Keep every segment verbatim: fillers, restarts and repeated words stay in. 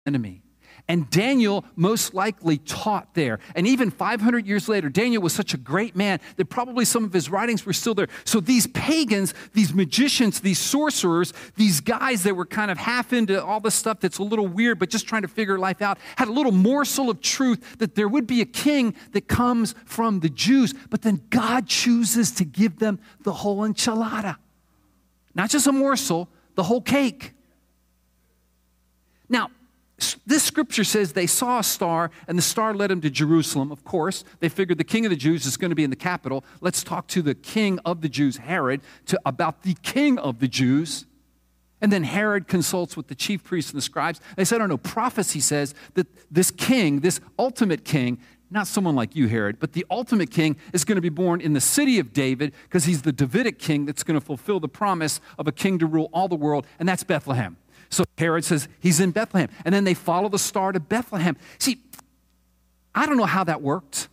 enemy. And Daniel most likely taught there. And even five hundred years later, Daniel was such a great man that probably some of his writings were still there. So these pagans, these magicians, these sorcerers, these guys that were kind of half into all this stuff that's a little weird, but just trying to figure life out, had a little morsel of truth that there would be a king that comes from the Jews. But then God chooses to give them the whole enchilada. Not just a morsel, the whole cake. Now, this scripture says they saw a star, and the star led them to Jerusalem. Of course, they figured the king of the Jews is going to be in the capital. Let's talk to the king of the Jews, Herod, to, about the king of the Jews. And then Herod consults with the chief priests and the scribes. They said, oh no, prophecy says that this king, this ultimate king, not someone like you, Herod, but the ultimate king is going to be born in the city of David because he's the Davidic king that's going to fulfill the promise of a king to rule all the world, and that's Bethlehem. So Herod says he's in Bethlehem. And then they follow the star to Bethlehem. See, I don't know how that worked.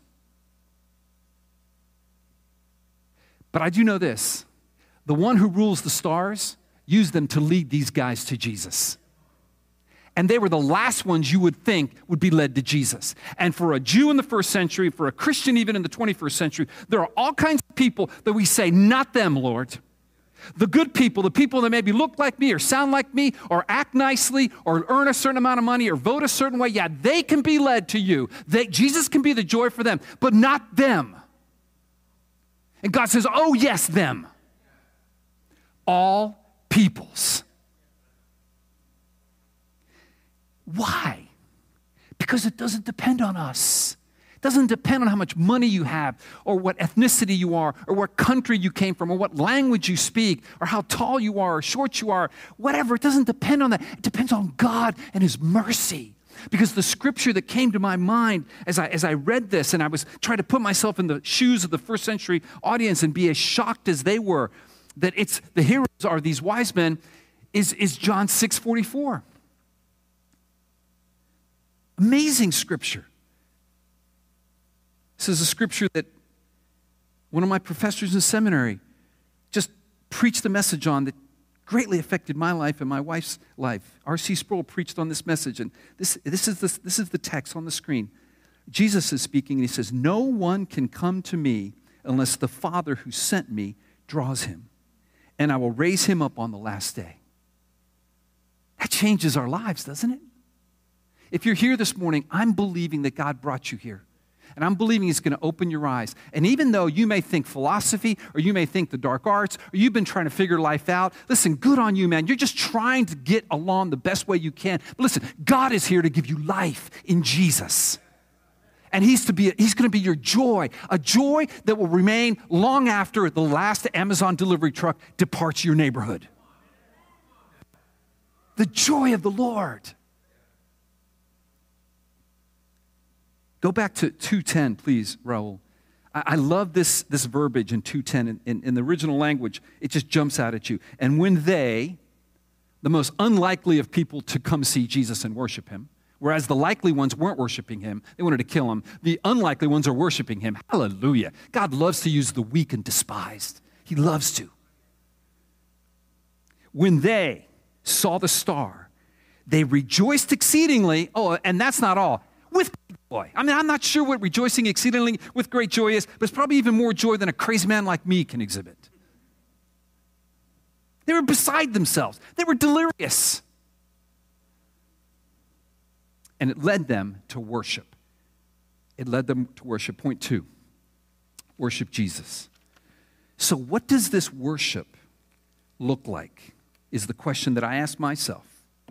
But I do know this. The one who rules the stars used them to lead these guys to Jesus. And they were the last ones you would think would be led to Jesus. And for a Jew in the first century, for a Christian even in the twenty-first century, there are all kinds of people that we say, not them, Lord. The good people, the people that maybe look like me or sound like me or act nicely or earn a certain amount of money or vote a certain way, yeah, they can be led to you. They, Jesus can be the joy for them, but not them. And God says, oh, yes, them. All peoples. Why? Because it doesn't depend on us. It doesn't depend on how much money you have or what ethnicity you are or what country you came from or what language you speak or how tall you are or short you are, whatever. It doesn't depend on that. It depends on God and His mercy. Because the scripture that came to my mind as I, as I read this and I was trying to put myself in the shoes of the first century audience and be as shocked as they were that it's the heroes are these wise men is, is John six forty-four. Amazing scripture. This is a scripture that one of my professors in seminary just preached a message on that greatly affected my life and my wife's life. R C Sproul preached on this message, and this, this, is the, this is the text on the screen. Jesus is speaking, and he says, no one can come to me unless the Father who sent me draws him, and I will raise him up on the last day. That changes our lives, doesn't it? If you're here this morning, I'm believing that God brought you here. And I'm believing He's going to open your eyes. And even though you may think philosophy, or you may think the dark arts, or you've been trying to figure life out, listen, good on you, man. You're just trying to get along the best way you can. But listen, God is here to give you life in Jesus. And He's to be, He's going to be your joy, a joy that will remain long after the last Amazon delivery truck departs your neighborhood. The joy of the Lord. Go back to two ten, please, Raul. I, I love this, this verbiage in two ten. In, in, in the original language, it just jumps out at you. And when they, the most unlikely of people to come see Jesus and worship Him, whereas the likely ones weren't worshiping Him, they wanted to kill Him, the unlikely ones are worshiping Him. Hallelujah. God loves to use the weak and despised. He loves to. When they saw the star, they rejoiced exceedingly. Oh, and that's not all. With joy. I mean, I'm not sure what rejoicing exceedingly with great joy is, but it's probably even more joy than a crazy man like me can exhibit. They were beside themselves. They were delirious. And it led them to worship. It led them to worship. Point two, worship Jesus. So what does this worship look like is the question that I ask myself.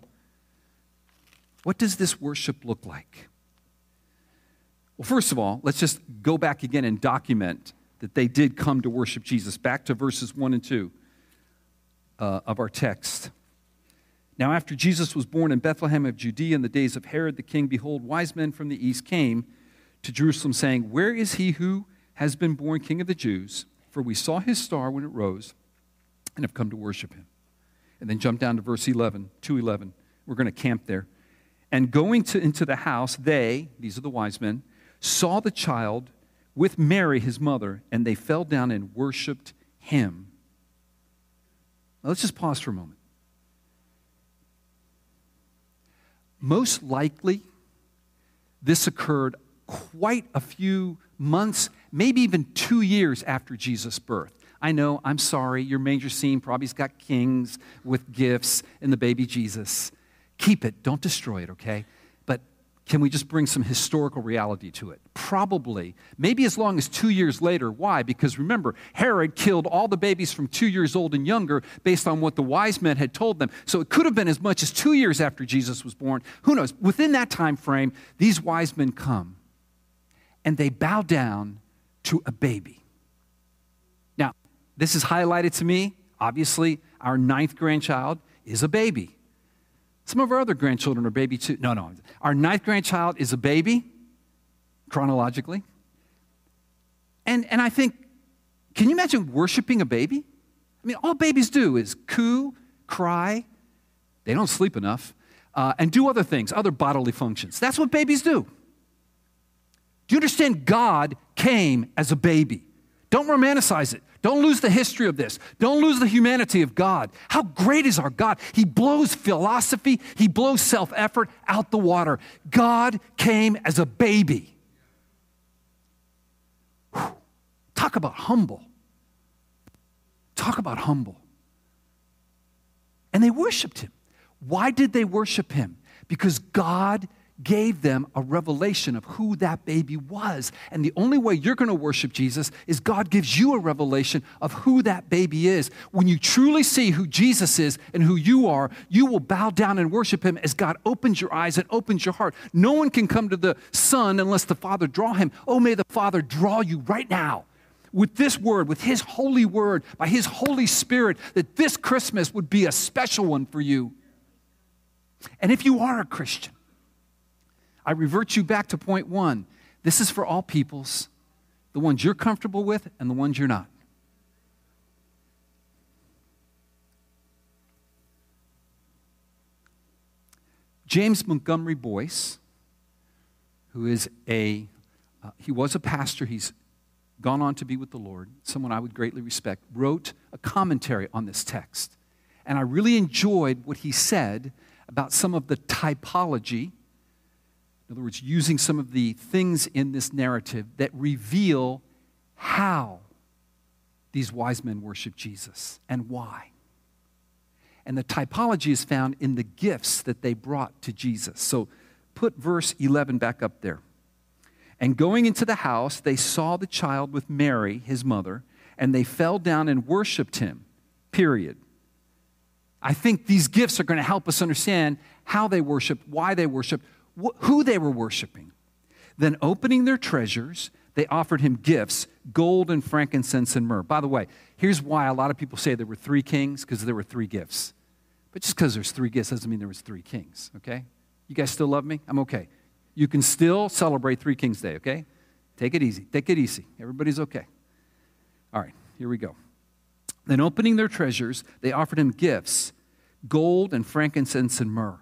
What does this worship look like? Well, first of all, let's just go back again and document that they did come to worship Jesus. Back to verses one and two uh, of our text. Now, after Jesus was born in Bethlehem of Judea in the days of Herod the king, behold, wise men from the east came to Jerusalem, saying, where is he who has been born King of the Jews? For we saw his star when it rose and have come to worship him. And then jump down to verse eleven, two eleven. We're going to camp there. And going to, into the house, they, these are the wise men, saw the child with Mary, his mother, and they fell down and worshiped him. Now, let's just pause for a moment. Most likely, this occurred quite a few months, maybe even two years after Jesus' birth. I know, I'm sorry, your manger scene probably's got kings with gifts and the baby Jesus. Keep it, don't destroy it, okay? But can we just bring some historical reality to it? Probably, maybe as long as two years later. Why? Because remember, Herod killed all the babies from two years old and younger based on what the wise men had told them. So it could have been as much as two years after Jesus was born. Who knows? Within that time frame, these wise men come and they bow down to a baby. Now, this is highlighted to me. Obviously, our ninth grandchild is a baby. Some of our other grandchildren are baby too. No, no. Our ninth grandchild is a baby, chronologically. And, and I think, can you imagine worshiping a baby? I mean, all babies do is coo, cry. They don't sleep enough. Uh, and do other things, other bodily functions. That's what babies do. Do you understand? God came as a baby. Don't romanticize it. Don't lose the history of this. Don't lose the humanity of God. How great is our God? He blows philosophy, he blows self-effort out the water. God came as a baby. Whew. Talk about humble. Talk about humble. And they worshiped him. Why did they worship him? Because God gave them a revelation of who that baby was. And the only way you're going to worship Jesus is God gives you a revelation of who that baby is. When you truly see who Jesus is and who you are, you will bow down and worship him as God opens your eyes and opens your heart. No one can come to the Son unless the Father draw him. Oh, may the Father draw you right now with this word, with his holy word, by his Holy Spirit, that this Christmas would be a special one for you. And if you are a Christian, I revert you back to point one. This is for all peoples, the ones you're comfortable with and the ones you're not. James Montgomery Boyce, who is a, uh, he was a pastor, he's gone on to be with the Lord, someone I would greatly respect, wrote a commentary on this text. And I really enjoyed what he said about some of the typology. In other words, using some of the things in this narrative that reveal how these wise men worship Jesus and why. And the typology is found in the gifts that they brought to Jesus. So put verse eleven back up there. And going into the house, they saw the child with Mary, his mother, and they fell down and worshiped him, period. I think these gifts are going to help us understand how they worshiped, why they worshiped, who they were worshiping. Then opening their treasures, they offered him gifts, gold and frankincense and myrrh. By the way, here's why a lot of people say there were three kings, because there were three gifts. But just because there's three gifts doesn't mean there was three kings, okay? You guys still love me? I'm okay. You can still celebrate Three Kings Day, okay? Take it easy. Take it easy. Everybody's okay. All right, here we go. Then opening their treasures, they offered him gifts, gold and frankincense and myrrh.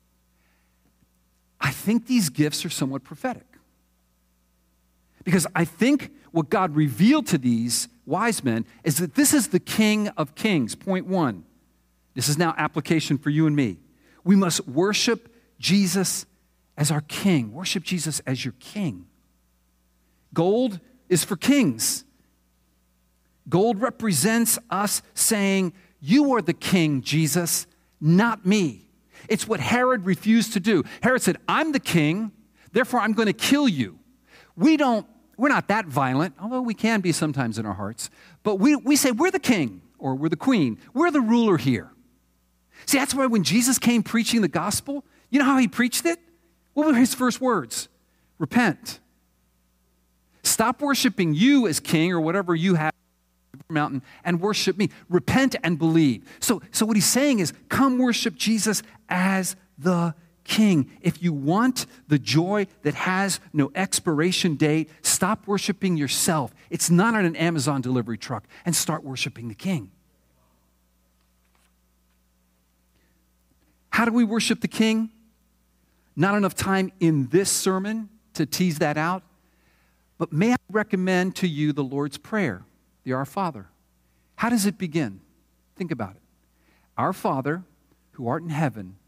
I think these gifts are somewhat prophetic. Because I think what God revealed to these wise men is that this is the King of Kings, point one. This is now application for you and me. We must worship Jesus as our King. Worship Jesus as your King. Gold is for kings. Gold represents us saying, you are the King, Jesus, not me. It's what Herod refused to do. Herod said, I'm the king, therefore I'm going to kill you. We don't, we're not that violent, although we can be sometimes in our hearts. But we, we say, we're the king, or we're the queen. We're the ruler here. See, that's why when Jesus came preaching the gospel, you know how he preached it? What were his first words? Repent. Stop worshiping you as king or whatever you have mountain and worship me. Repent and believe. So, so what he's saying is, come worship Jesus as the King. If you want the joy that has no expiration date, stop worshiping yourself. It's not on an Amazon delivery truck, and start worshiping the King. How do we worship the King? Not enough time in this sermon to tease that out, but may I recommend to you the Lord's Prayer, the Our Father. How does it begin? Think about it. Our Father, who art in heaven,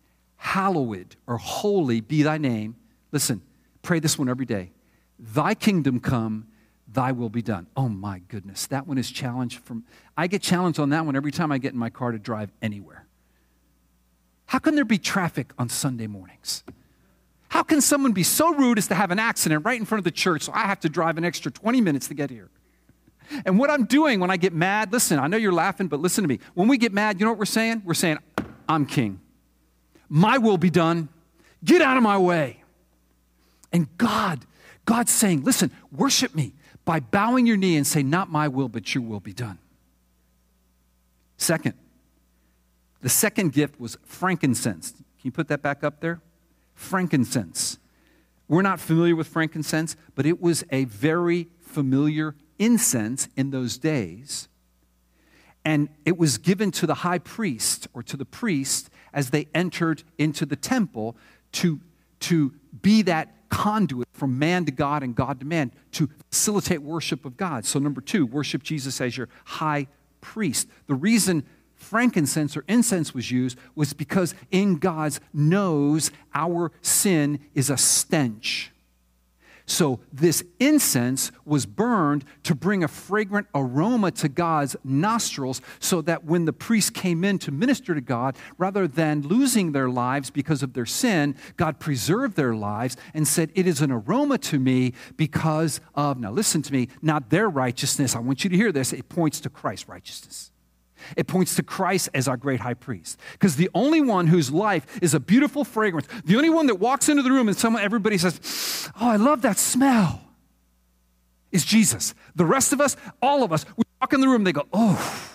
hallowed or holy be thy name. Listen, pray this one every day. Thy kingdom come, thy will be done. Oh my goodness, that one is challenged from, I get challenged on that one every time I get in my car to drive anywhere. How can there be traffic on Sunday mornings? How can someone be so rude as to have an accident right in front of the church so I have to drive an extra twenty minutes to get here? And what I'm doing when I get mad, listen, I know you're laughing, but listen to me. When we get mad, you know what we're saying? We're saying, I'm king. My will be done. Get out of my way. And God, God's saying, listen, worship me by bowing your knee and say, not my will, but your will be done. Second, the second gift was frankincense. Can you put that back up there? Frankincense. We're not familiar with frankincense, but it was a very familiar incense in those days. And it was given to the high priest or to the priest as they entered into the temple to, to be that conduit from man to God and God to man to facilitate worship of God. So number two, worship Jesus as your high priest. The reason frankincense or incense was used was because in God's nose, our sin is a stench. So this incense was burned to bring a fragrant aroma to God's nostrils so that when the priest came in to minister to God, rather than losing their lives because of their sin, God preserved their lives and said, it is an aroma to me because of, now listen to me, not their righteousness. I want you to hear this. It points to Christ's righteousness. It points to Christ as our great high priest. Because the only one whose life is a beautiful fragrance, the only one that walks into the room and someone, everybody says, oh, I love that smell, is Jesus. The rest of us, all of us, we walk in the room and they go, oh,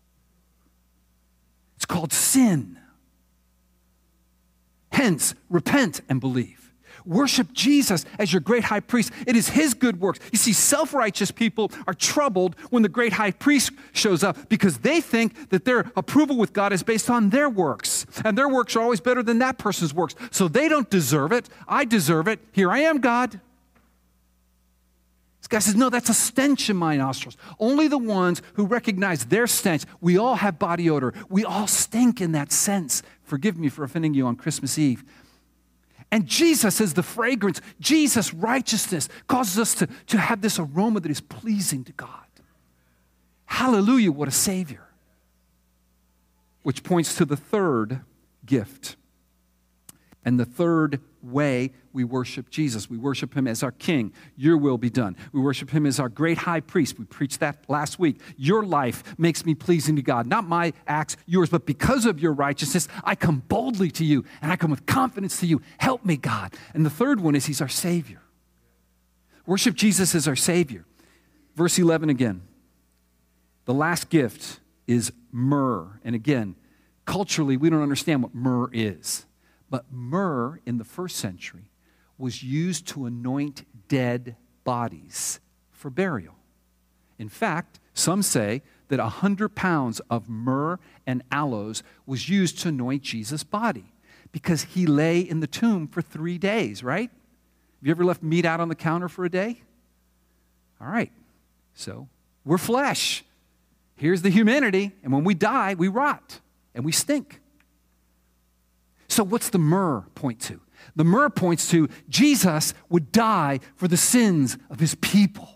it's called sin. Hence, repent and believe. Worship Jesus as your great high priest. It is his good works. You see, self-righteous people are troubled when the great high priest shows up because they think that their approval with God is based on their works. And their works are always better than that person's works. So they don't deserve it. I deserve it. Here I am, God. This guy says, no, that's a stench in my nostrils. Only the ones who recognize their stench. We all have body odor. We all stink in that sense. Forgive me for offending you on Christmas Eve. And Jesus is the fragrance. Jesus' righteousness causes us to, to have this aroma that is pleasing to God. Hallelujah, what a Savior. Which points to the third gift. And the third way we worship Jesus. We worship him as our king. Your will be done. We worship him as our great high priest. We preached that last week. Your life makes me pleasing to God. Not my acts, yours, but because of your righteousness, I come boldly to you and I come with confidence to you. Help me, God. And the third one is he's our Savior. Worship Jesus as our Savior. Verse eleven again. The last gift is myrrh. And again, culturally, we don't understand what myrrh is. But myrrh in the first century was used to anoint dead bodies for burial. In fact, some say that one hundred pounds of myrrh and aloes was used to anoint Jesus' body because he lay in the tomb for three days, right? Have you ever left meat out on the counter for a day? All right, so we're flesh. Here's the humanity, and when we die, we rot and we stink. So what's the myrrh point to? The myrrh points to Jesus would die for the sins of his people.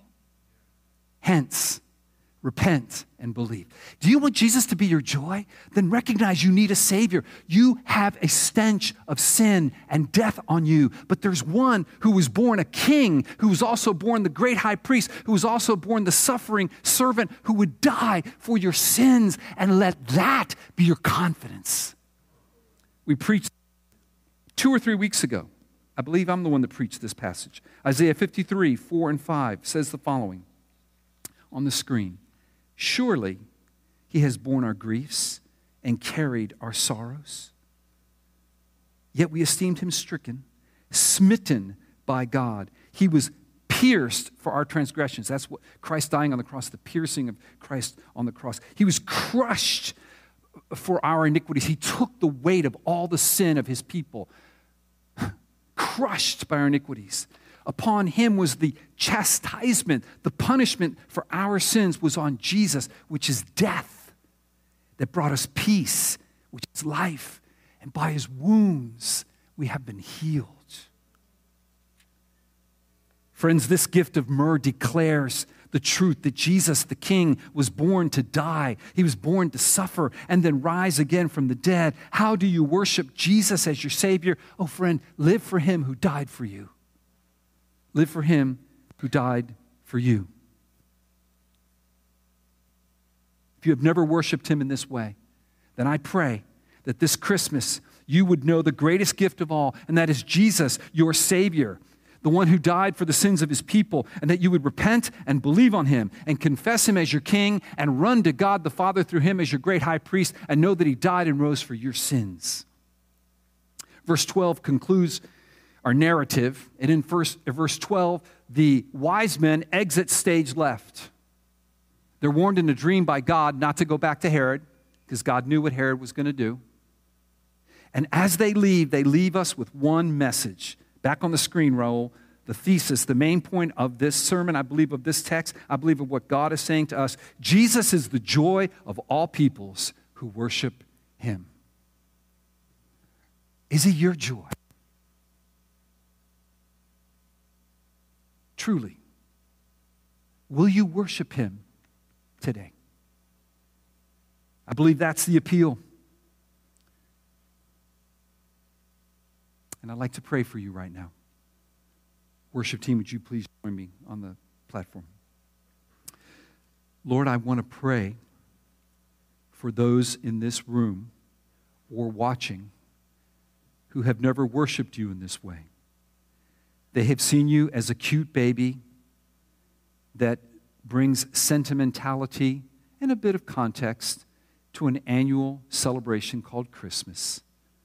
Hence, repent and believe. Do you want Jesus to be your joy? Then recognize you need a Savior. You have a stench of sin and death on you, but there's one who was born a king, who was also born the great high priest, who was also born the suffering servant who would die for your sins, and let that be your confidence. We preached two or three weeks ago. I believe I'm the one that preached this passage. Isaiah fifty-three, four and five says the following on the screen. Surely he has borne our griefs and carried our sorrows. Yet we esteemed him stricken, smitten by God. He was pierced for our transgressions. That's what Christ dying on the cross, the piercing of Christ on the cross. He was crushed for our iniquities. He took the weight of all the sin of his people, crushed by our iniquities. Upon him was the chastisement, the punishment for our sins was on Jesus, which is death, that brought us peace, which is life. And by his wounds, we have been healed. Friends, this gift of myrrh declares the truth that Jesus, the King, was born to die. He was born to suffer and then rise again from the dead. How do you worship Jesus as your Savior? Oh, friend, live for him who died for you. Live for him who died for you. If you have never worshiped him in this way, then I pray that this Christmas you would know the greatest gift of all, and that is Jesus, your Savior, the one who died for the sins of his people, and that you would repent and believe on him and confess him as your King and run to God the Father through him as your great high priest and know that he died and rose for your sins. Verse twelve concludes our narrative, and in verse, verse twelve, the wise men exit stage left. They're warned in a dream by God not to go back to Herod, because God knew what Herod was going to do. And as they leave, they leave us with one message. Back on the screen, Raul, the thesis, the main point of this sermon, I believe, of this text, I believe of what God is saying to us. Jesus is the joy of all peoples who worship him. Is he your joy? Truly. Will you worship him today? I believe that's the appeal. And I'd like to pray for you right now. Worship team, would you please join me on the platform? Lord, I want to pray for those in this room or watching who have never worshiped you in this way. They have seen you as a cute baby that brings sentimentality and a bit of context to an annual celebration called Christmas.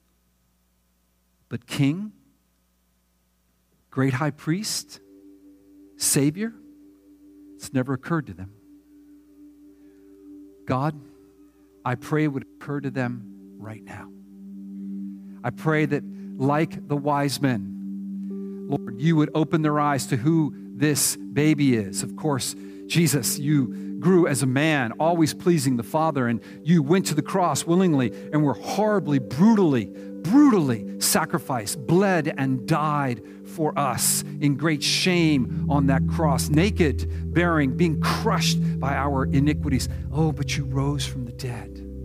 But King, great high priest, Savior, it's never occurred to them. God, I pray it would occur to them right now. I pray that like the wise men, Lord, you would open their eyes to who this baby is. Of course, Jesus, you grew as a man, always pleasing the Father, and you went to the cross willingly and were horribly, brutally, brutally sacrificed, bled and died for us in great shame on that cross, naked, bearing, being crushed by our iniquities. Oh, but you rose from the dead.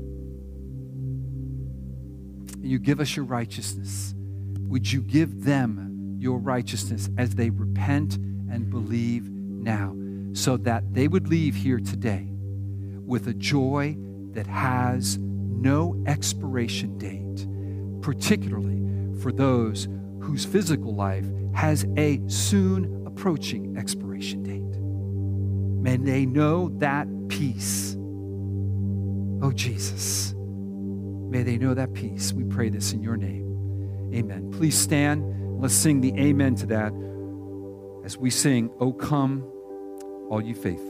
And you give us your righteousness. Would you give them your righteousness as they repent and believe now, so that they would leave here today with a joy that has no expiration date, particularly for those whose physical life has a soon approaching expiration date. May they know that peace. Oh, Jesus, may they know that peace. We pray this in your name. Amen. Please stand. Let's sing the amen to that as we sing, "O come, all you faithful."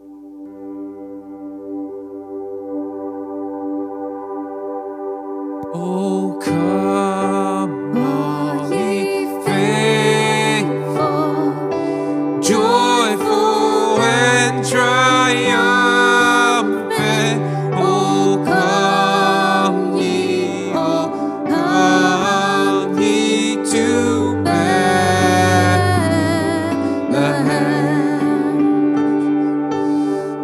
Oh, come, all ye faithful, joyful and triumphant. Oh, come ye, oh, come ye to Bethlehem.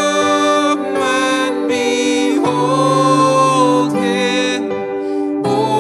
Come and behold him, born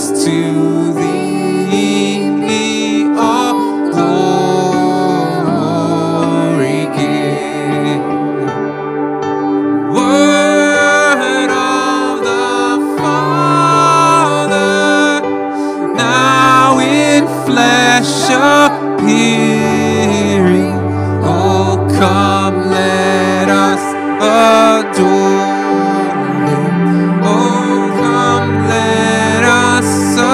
To thee all glory give. Word of the Father, now in flesh appearing. Oh, come, let us adore him. Oh, come, let us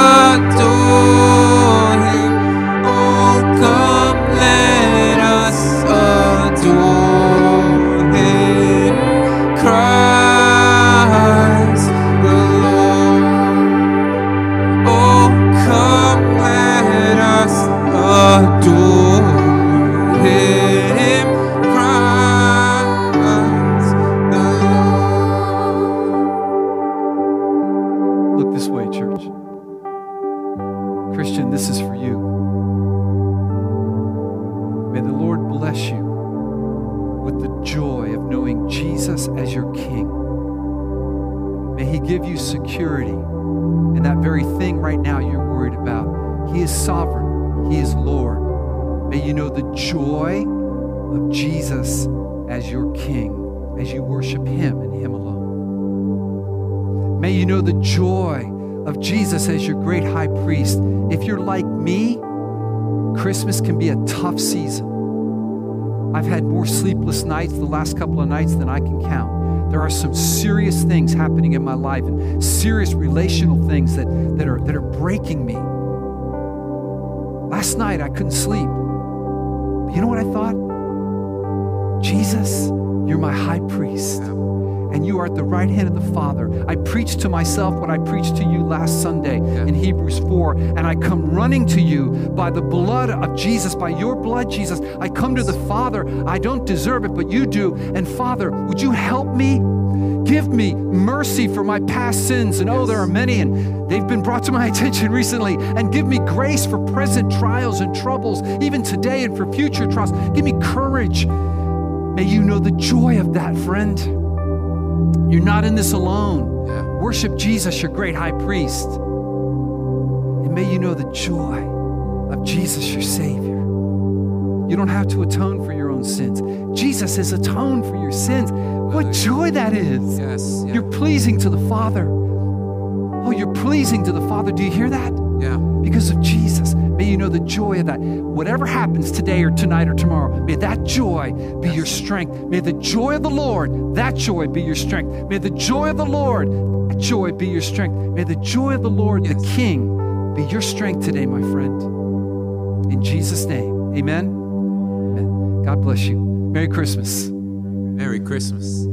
adore him. Oh, come, let us adore him. Christ the Lord. Oh, come, let us adore him. Christ the Lord. Look this way, church. Christian, this is for you. May the Lord bless you with the joy of knowing Jesus as your King. May He give you security in that very thing right now you're worried about. He is sovereign. He is Lord. May you know the joy of Jesus as your King, as you worship Him and Him alone. May you know the joy of Jesus as your great high priest. If you're like me, Christmas can be a tough season. I've had more sleepless nights the last couple of nights than I can count. There are some serious things happening in my life and serious relational things that, that, are, that are breaking me. Last night, I couldn't sleep. But you know what I thought? Jesus, you're my high priest, and you are at the right hand of the Father. I preached to myself what I preached to you last Sunday in Hebrews four, and I come running to you by the blood of Jesus, by your blood, Jesus. I come to the Father. I don't deserve it, but you do. And Father, would you help me? Give me mercy for my past sins. And oh, there are many, and they've been brought to my attention recently. And give me grace for present trials and troubles, even today and for future trials. Give me courage. May you know the joy of that, friend. You're not in this alone. Yeah. Worship Jesus, your great high priest. And may you know the joy of Jesus, your Savior. You don't have to atone for your own sins. Jesus has atoned for your sins. What joy that is. Yes. Yeah. You're pleasing to the Father. Oh, you're pleasing to the Father. Do you hear that? Yeah. Because of Jesus. May you know the joy of that. Whatever happens today or tonight or tomorrow, may that joy be your strength. May the joy of the Lord, that joy be your strength. May the joy of the Lord, that joy be your strength. May the joy of the Lord, Yes. the King, be your strength today, my friend. In Jesus' name, amen. Amen. God bless you. Merry Christmas. Merry Christmas.